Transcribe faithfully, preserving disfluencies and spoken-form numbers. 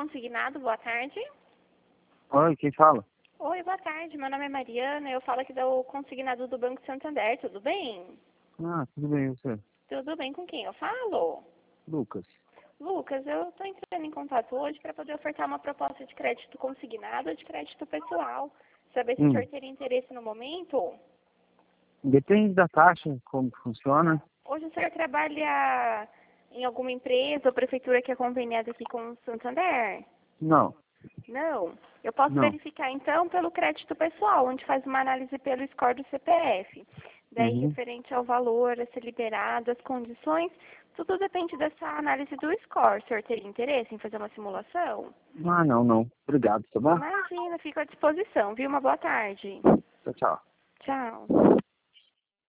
Consignado, boa tarde. Oi, quem fala? Oi, boa tarde. Meu nome é Mariana. Eu falo aqui do Consignado do Banco Santander. Tudo bem? Ah, tudo bem, você? Tudo bem, com quem eu falo? Lucas. Lucas, eu estou entrando em contato hoje para poder ofertar uma proposta de crédito consignado ou de crédito pessoal. Saber se o Hum. senhor teria interesse no momento? Depende da taxa, como que funciona. Hoje o senhor trabalha em alguma empresa ou prefeitura que é conveniada aqui com o Santander? Não, Não. Eu posso não. verificar então pelo crédito pessoal, onde faz uma análise pelo score do C P F. Daí, Uhum. referente ao valor a ser liberado, as condições, tudo depende dessa análise do score. O senhor teria interesse em fazer uma simulação? Ah, não, não. Obrigado, tá bom? Imagina, fico à disposição, viu? Uma boa tarde. Tchau, tchau. Tchau.